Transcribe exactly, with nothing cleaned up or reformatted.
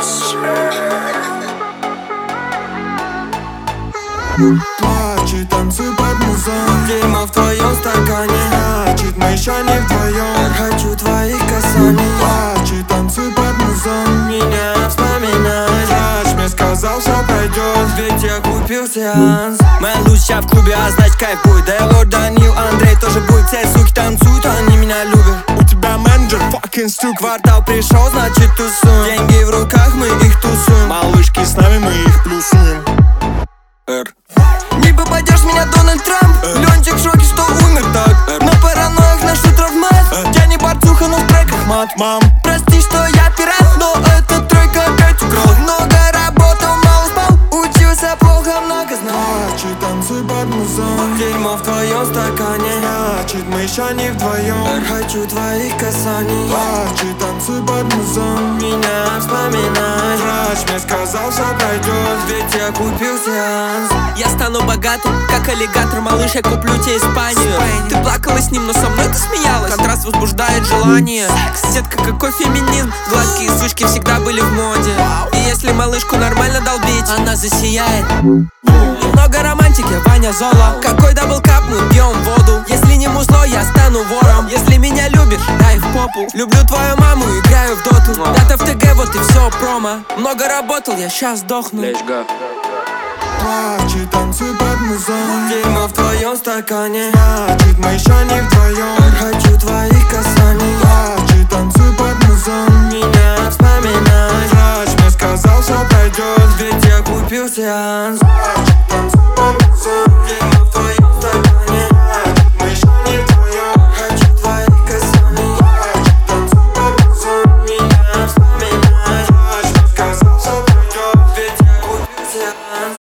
Плачь и танцуй под музон. Дерьмо в твоем стакане, значит мы еще не вдвоем. хочу твоих касаний. Плачь и танцуй под музон. Меня вспоминай, Врач мне сказал, все пройдет, ведь я купил сеанс. Моя лучшая в клубе, а значит кайф будет. Да и лорд Данил, Андрей тоже будет. Все суки танцуют, они меня любят. У тебя менеджер, fucking стюк. Квартал пришел, значит тусуем. Деньги в руках, мы их тусуем. Малышки с нами, мы их плюсуем. Р. Не попадешь в меня, Дональд Трамп. Ленчик в шоке, что умер так. На параноях наши травмат. Я не борцуха, но в треках мат. Мам, Прости, что я пират, но эта тройка опять украл. Много работал, мало спал, учился плохо, много знал. плачь и танцуй под музон. Дерьмо в твоем стакане, Значит мы еще не вдвоем. хочу твоих касаний. Плачь и танцуй под музон. Меня вспоминай, Врач мне сказал, все пройдет, ведь я купил сеанс. Я стану богатым, как аллигатор, малыш, я куплю тебе Испанию. Ты плакала с ним, но со мной ты смеялась. Контраст возбуждает желание. Детка, какой феминизм. Гладкие сучки всегда были в моде. И если малышку нормально долбить, она засияет. Немного романтики, Ваня Зола. Какой даблкап, мы пьем воду. Если не музло, я стану вором. Если меня любишь, дай в попу. Люблю твою маму, играю в доту. Дата в ТГ, вот и все промо. Много работал, я щас сдохну. плачь и танцуй под музон. Дерьмо в твоем стакане, Значит мы еще не вдвоем. хочу твоих касаний. Плачь и танцуй под музон. Меня вспоминай, Врач мне сказал, все пройдет, ведь я купил сеанс.